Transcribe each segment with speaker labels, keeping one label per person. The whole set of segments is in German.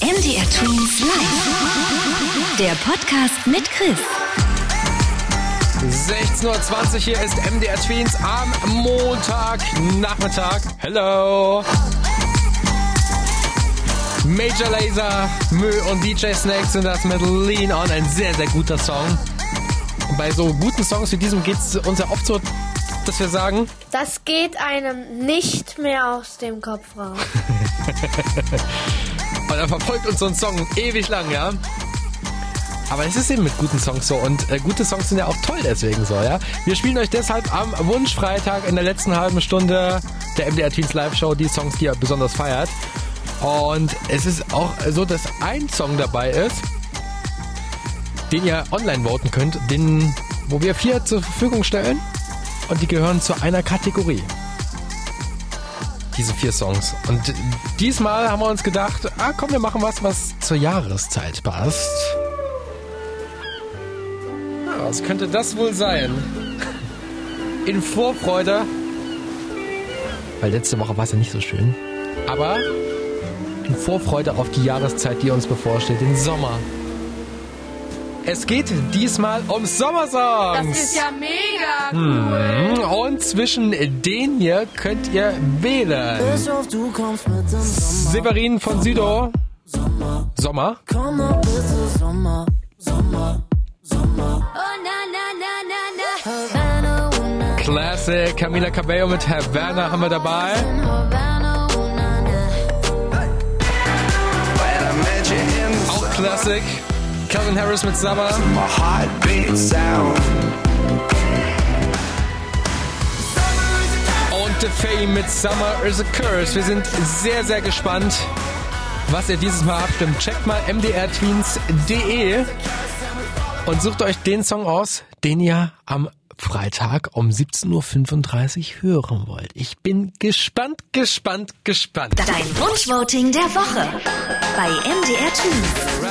Speaker 1: MDR Twins Live. Der Podcast mit Chris.
Speaker 2: 16:20 Uhr, hier ist MDR Twins am Montagnachmittag. Hello! Major Lazer, Mö und DJ Snake sind das mit Lean On. Ein sehr, sehr guter Song. Und bei so guten Songs wie diesem geht es uns ja oft so, dass wir sagen...
Speaker 3: Das geht einem nicht mehr aus dem Kopf raus.
Speaker 2: Und dann verfolgt uns so ein Song ewig lang, ja? Aber es ist eben mit guten Songs so. Und gute Songs sind ja auch toll deswegen so, ja? Wir spielen euch deshalb am Wunschfreitag in der letzten halben Stunde der MDR Twins Live Show die Songs, die ihr besonders feiert. Und es ist auch so, dass ein Song dabei ist, den ihr online voten könnt, wo wir 4 zur Verfügung stellen. Und die gehören zu einer Kategorie. Diese 4 Songs. Und diesmal haben wir uns gedacht, komm, wir machen was zur Jahreszeit passt. Ja, was könnte das wohl sein? In Vorfreude. Weil letzte Woche war es ja nicht so schön. Aber in Vorfreude auf die Jahreszeit, die uns bevorsteht, den Sommer. Es geht diesmal um Sommersongs.
Speaker 3: Das ist ja mega cool.
Speaker 2: Und zwischen denen hier könnt ihr wählen. Severin von Südow. Sommer. Classic. Camila Cabello mit Havana haben wir dabei. Auch Classic. Calvin Harris mit Summer. Und The Fame mit Summer is a Curse. Wir sind sehr, sehr gespannt, was ihr dieses Mal abstimmt. Checkt mal mdrtweens.de und sucht euch den Song aus, den ihr am Freitag um 17:35 Uhr hören wollt. Ich bin gespannt.
Speaker 1: Dein Wunschvoting der Woche bei MDR Twins.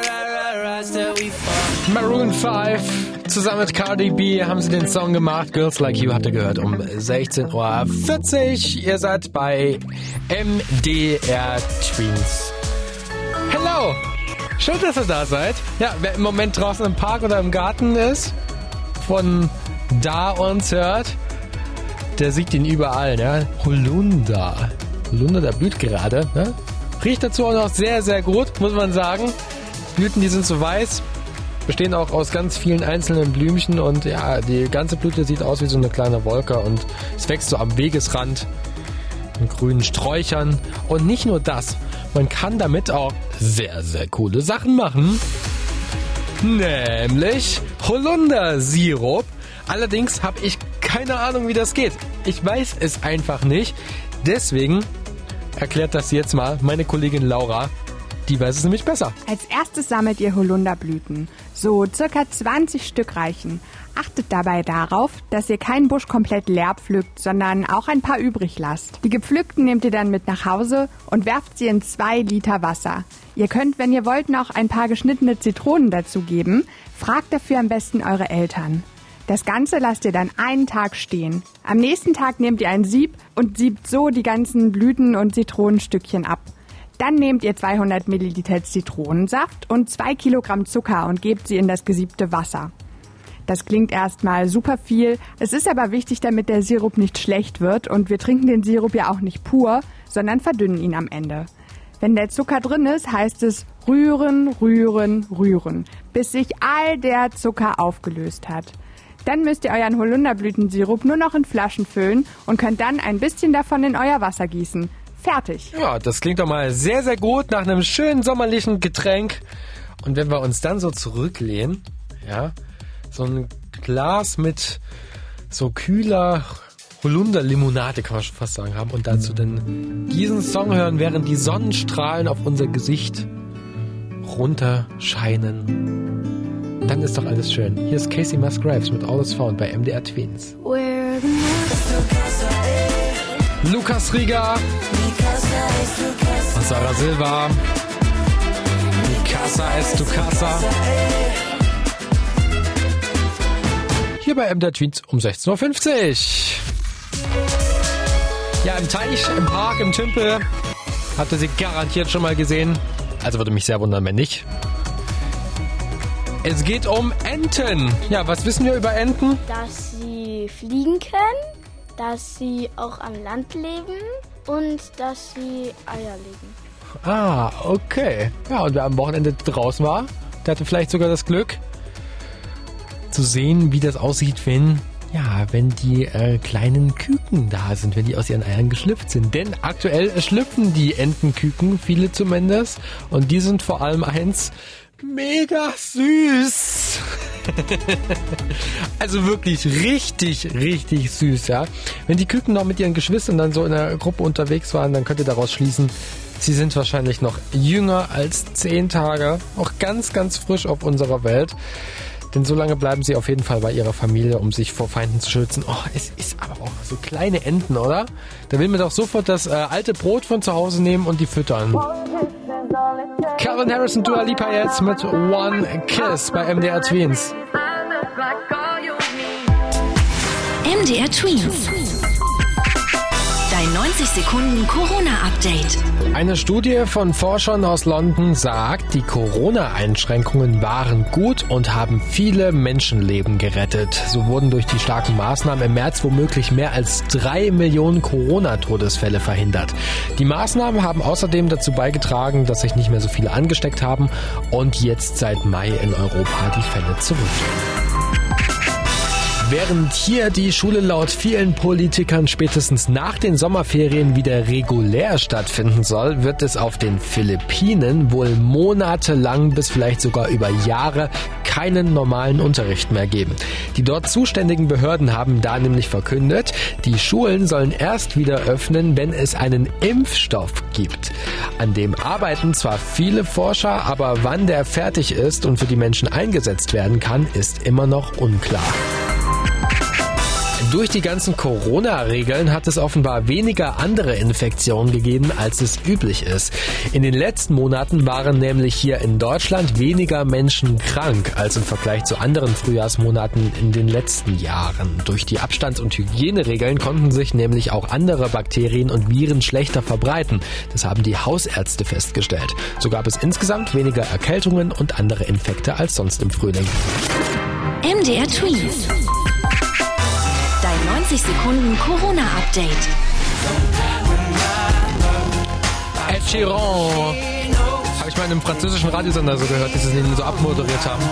Speaker 2: Maroon 5 zusammen mit Cardi B haben sie den Song gemacht. Girls Like You habt ihr gehört um 16:40 Uhr. Ihr seid bei MDR Twins. Hello! Schön, dass ihr da seid. Ja, wer im Moment draußen im Park oder im Garten ist, von da uns hört, der sieht ihn überall, ne? Holunder, der blüht gerade, ne? Riecht dazu auch noch sehr, sehr gut, muss man sagen. Blüten, die sind so weiß, bestehen auch aus ganz vielen einzelnen Blümchen und ja, die ganze Blüte sieht aus wie so eine kleine Wolke und es wächst so am Wegesrand in grünen Sträuchern. Und nicht nur das, man kann damit auch sehr, sehr coole Sachen machen. Nämlich Holundersirup. Allerdings habe ich keine Ahnung, wie das geht. Ich weiß es einfach nicht. Deswegen erklärt das jetzt mal meine Kollegin Laura. Die weiß es nämlich besser.
Speaker 4: Als erstes sammelt ihr Holunderblüten. So circa 20 Stück reichen. Achtet dabei darauf, dass ihr keinen Busch komplett leer pflückt, sondern auch ein paar übrig lasst. Die gepflückten nehmt ihr dann mit nach Hause und werft sie in 2 Liter Wasser. Ihr könnt, wenn ihr wollt, noch ein paar geschnittene Zitronen dazugeben. Fragt dafür am besten eure Eltern. Das Ganze lasst ihr dann einen Tag stehen. Am nächsten Tag nehmt ihr ein Sieb und siebt so die ganzen Blüten und Zitronenstückchen ab. Dann nehmt ihr 200 Milliliter Zitronensaft und 2 Kilogramm Zucker und gebt sie in das gesiebte Wasser. Das klingt erstmal super viel, es ist aber wichtig, damit der Sirup nicht schlecht wird und wir trinken den Sirup ja auch nicht pur, sondern verdünnen ihn am Ende. Wenn der Zucker drin ist, heißt es rühren, rühren, rühren, bis sich all der Zucker aufgelöst hat. Dann müsst ihr euren Holunderblütensirup nur noch in Flaschen füllen und könnt dann ein bisschen davon in euer Wasser gießen. Fertig.
Speaker 2: Ja, das klingt doch mal sehr, sehr gut nach einem schönen sommerlichen Getränk. Und wenn wir uns dann so zurücklehnen, ja, so ein Glas mit so kühler Holunderlimonade, kann man schon fast sagen, haben und dazu dann diesen Song hören, während die Sonnenstrahlen auf unser Gesicht runterscheinen, dann ist doch alles schön. Hier ist Casey Musgraves mit All Is Found bei MDR Twins. Lukas Rieger und Sarah Silva. Mi casa es tu casa. Hier bei MDR Twins um 16:50 Uhr. Ja, im Teich, im Park, im Tümpel habt ihr sie garantiert schon mal gesehen. Also würde mich sehr wundern, wenn nicht. Es geht um Enten. Ja, was wissen wir über Enten?
Speaker 5: Dass sie fliegen können, dass sie auch an Land leben und dass sie Eier legen.
Speaker 2: Ah, okay. Ja, und wer am Wochenende draußen war, der hatte vielleicht sogar das Glück, zu sehen, wie das aussieht, wenn die kleinen Küken da sind, wenn die aus ihren Eiern geschlüpft sind. Denn aktuell schlüpfen die Entenküken, viele zumindest. Und die sind vor allem eins, mega süß. Also wirklich richtig, richtig süß, ja. Wenn die Küken noch mit ihren Geschwistern dann so in der Gruppe unterwegs waren, dann könnt ihr daraus schließen, sie sind wahrscheinlich noch jünger als 10 Tage. Auch ganz, ganz frisch auf unserer Welt. Denn so lange bleiben sie auf jeden Fall bei ihrer Familie, um sich vor Feinden zu schützen. Oh, es ist aber auch so kleine Enten, oder? Da will man doch sofort das alte Brot von zu Hause nehmen und die füttern. Calvin Harris und Dua Lipa jetzt mit One Kiss bei MDR Tweens.
Speaker 1: MDR Tweens. Dein 90 Sekunden Corona-Update.
Speaker 2: Eine Studie von Forschern aus London sagt, die Corona-Einschränkungen waren gut und haben viele Menschenleben gerettet. So wurden durch die starken Maßnahmen im März womöglich mehr als 3 Millionen Corona-Todesfälle verhindert. Die Maßnahmen haben außerdem dazu beigetragen, dass sich nicht mehr so viele angesteckt haben und jetzt seit Mai in Europa die Fälle zurückgehen. Während hier die Schule laut vielen Politikern spätestens nach den Sommerferien wieder regulär stattfinden soll, wird es auf den Philippinen wohl monatelang bis vielleicht sogar über Jahre keinen normalen Unterricht mehr geben. Die dort zuständigen Behörden haben da nämlich verkündet, die Schulen sollen erst wieder öffnen, wenn es einen Impfstoff gibt. An dem arbeiten zwar viele Forscher, aber wann der fertig ist und für die Menschen eingesetzt werden kann, ist immer noch unklar. Durch die ganzen Corona-Regeln hat es offenbar weniger andere Infektionen gegeben, als es üblich ist. In den letzten Monaten waren nämlich hier in Deutschland weniger Menschen krank als im Vergleich zu anderen Frühjahrsmonaten in den letzten Jahren. Durch die Abstands- und Hygieneregeln konnten sich nämlich auch andere Bakterien und Viren schlechter verbreiten. Das haben die Hausärzte festgestellt. So gab es insgesamt weniger Erkältungen und andere Infekte als sonst im Frühling.
Speaker 1: MDR Tweens. Dein 90 Sekunden Corona-Update.
Speaker 2: Ed Sheeran. Habe ich mal in einem französischen Radiosender so gehört, dass sie den so abmoderiert haben.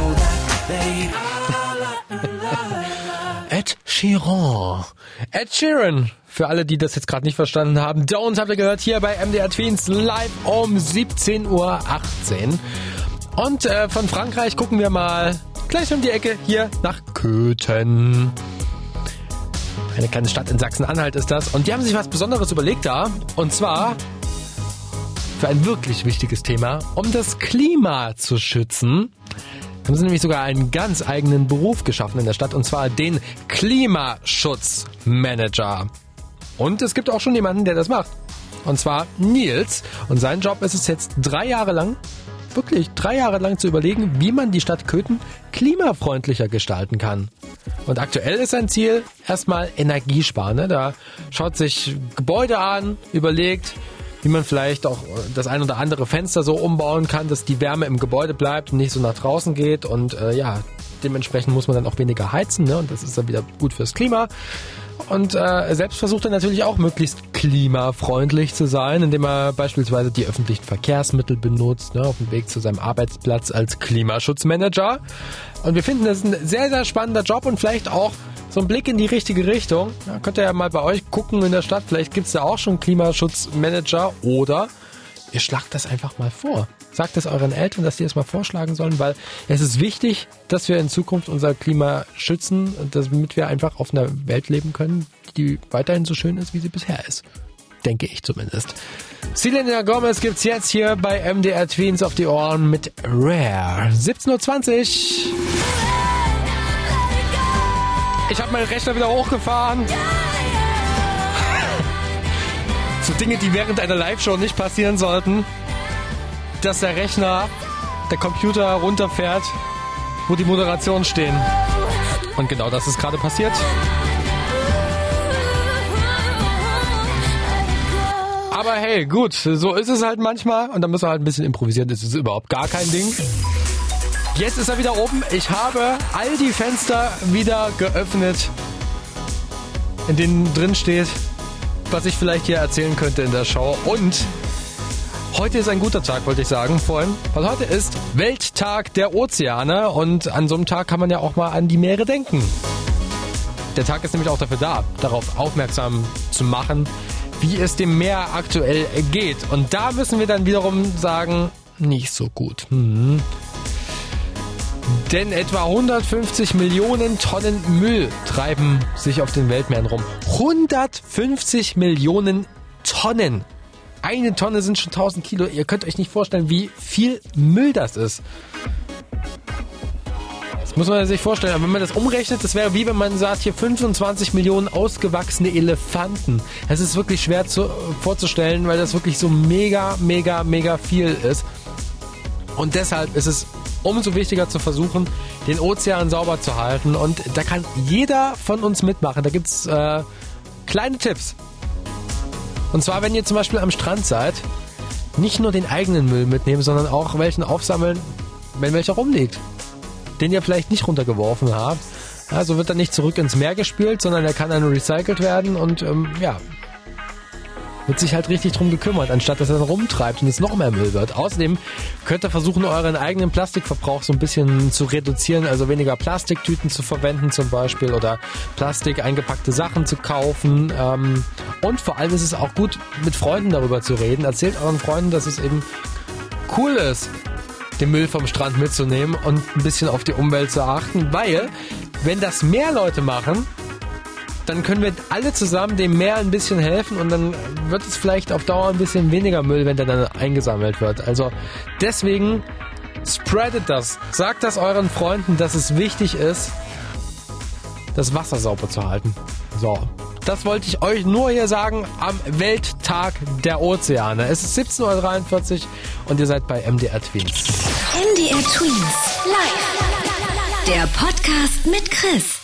Speaker 2: Ed Sheeran. Ed Sheeran. Für alle, die das jetzt gerade nicht verstanden haben. Don't habt ihr gehört hier bei MDR Tweens live um 17:18 Uhr. Und von Frankreich gucken wir mal gleich um die Ecke hier nach Köthen. Eine kleine Stadt in Sachsen-Anhalt ist das. Und die haben sich was Besonderes überlegt da. Und zwar für ein wirklich wichtiges Thema, um das Klima zu schützen. Haben sie nämlich sogar einen ganz eigenen Beruf geschaffen in der Stadt. Und zwar den Klimaschutzmanager. Und es gibt auch schon jemanden, der das macht. Und zwar Nils. Und sein Job ist es jetzt 3 Jahre lang, wirklich 3 Jahre lang zu überlegen, wie man die Stadt Köthen klimafreundlicher gestalten kann. Und aktuell ist sein Ziel erstmal Energiesparen. Ne? Da schaut sich Gebäude an, überlegt, wie man vielleicht auch das ein oder andere Fenster so umbauen kann, dass die Wärme im Gebäude bleibt und nicht so nach draußen geht. Und dementsprechend muss man dann auch weniger heizen. Ne? Und das ist dann wieder gut fürs Klima. Und selbst versucht er natürlich auch möglichst klimafreundlich zu sein, indem er beispielsweise die öffentlichen Verkehrsmittel benutzt, ne, auf dem Weg zu seinem Arbeitsplatz als Klimaschutzmanager. Und wir finden, das ist ein sehr, sehr spannender Job und vielleicht auch so ein Blick in die richtige Richtung. Ja, könnt ihr ja mal bei euch gucken in der Stadt, vielleicht gibt es da auch schon Klimaschutzmanager oder ihr schlagt das einfach mal vor. Sagt es euren Eltern, dass die es mal vorschlagen sollen, weil es ist wichtig, dass wir in Zukunft unser Klima schützen, damit wir einfach auf einer Welt leben können, die weiterhin so schön ist, wie sie bisher ist. Denke ich zumindest. Selena Gomez gibt's jetzt hier bei MDR Tweens auf die Ohren mit Rare. 17:20 Uhr. Ich habe meinen Rechner wieder hochgefahren. So Dinge, die während einer Live-Show nicht passieren sollten. Dass der Rechner, der Computer runterfährt, wo die Moderationen stehen. Und genau das ist gerade passiert. Aber hey, gut, so ist es halt manchmal. Und dann müssen wir halt ein bisschen improvisieren. Das ist überhaupt gar kein Ding. Jetzt ist er wieder oben. Ich habe all die Fenster wieder geöffnet, in denen drin steht, was ich vielleicht hier erzählen könnte in der Show. Und heute ist ein guter Tag, wollte ich sagen vorhin. Weil heute ist Welttag der Ozeane. Und an so einem Tag kann man ja auch mal an die Meere denken. Der Tag ist nämlich auch dafür da, darauf aufmerksam zu machen, wie es dem Meer aktuell geht. Und da müssen wir dann wiederum sagen, nicht so gut. Denn etwa 150 Millionen Tonnen Müll treiben sich auf den Weltmeeren rum. 150 Millionen Tonnen. Eine Tonne sind schon 1000 Kilo. Ihr könnt euch nicht vorstellen, wie viel Müll das ist. Das muss man sich vorstellen. Aber wenn man das umrechnet, das wäre wie wenn man sagt, hier 25 Millionen ausgewachsene Elefanten. Das ist wirklich schwer vorzustellen, weil das wirklich so mega, mega, mega viel ist. Und deshalb ist es umso wichtiger zu versuchen, den Ozean sauber zu halten. Und da kann jeder von uns mitmachen. Da gibt es kleine Tipps. Und zwar, wenn ihr zum Beispiel am Strand seid, nicht nur den eigenen Müll mitnehmen, sondern auch welchen aufsammeln, wenn welcher rumliegt, den ihr vielleicht nicht runtergeworfen habt. Also wird er nicht zurück ins Meer gespült, sondern er kann dann recycelt werden und wird sich halt richtig drum gekümmert, anstatt dass er dann rumtreibt und es noch mehr Müll wird. Außerdem könnt ihr versuchen, euren eigenen Plastikverbrauch so ein bisschen zu reduzieren, also weniger Plastiktüten zu verwenden zum Beispiel oder Plastik eingepackte Sachen zu kaufen. Und vor allem ist es auch gut, mit Freunden darüber zu reden. Erzählt euren Freunden, dass es eben cool ist, den Müll vom Strand mitzunehmen und ein bisschen auf die Umwelt zu achten, weil wenn das mehr Leute machen, dann können wir alle zusammen dem Meer ein bisschen helfen und dann wird es vielleicht auf Dauer ein bisschen weniger Müll, wenn der dann eingesammelt wird. Also deswegen spreadet das. Sagt das euren Freunden, dass es wichtig ist, das Wasser sauber zu halten. So, das wollte ich euch nur hier sagen am Welttag der Ozeane. Es ist 17:43 Uhr und ihr seid bei MDR Twins.
Speaker 1: MDR Twins live. Der Podcast mit Chris.